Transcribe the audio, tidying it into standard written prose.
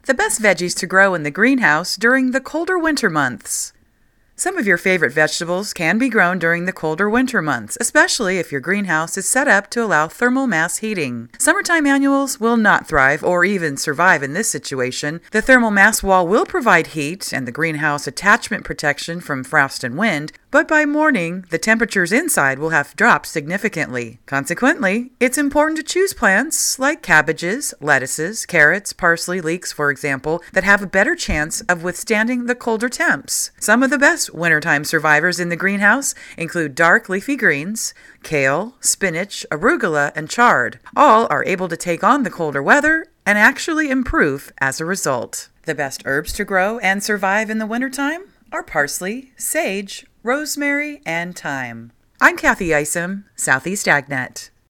The best veggies to grow in the greenhouse during the colder winter months. Some of your favorite vegetables can be grown during the colder winter months, especially if your greenhouse is set up to allow thermal mass heating. Summertime annuals will not thrive or even survive in this situation. The thermal mass wall will provide heat and the greenhouse attachment protection from frost and wind, but by morning, the temperatures inside will have dropped significantly. Consequently, it's important to choose plants like cabbages, lettuces, carrots, parsley, leeks, for example, that have a better chance of withstanding the colder temps. Some of the best wintertime survivors in the greenhouse include dark leafy greens, kale, spinach, arugula, and chard. All are able to take on the colder weather and actually improve as a result. The best herbs to grow and survive in the wintertime are parsley, sage, rosemary, and thyme. I'm Kathy Isom, Southeast AgNet.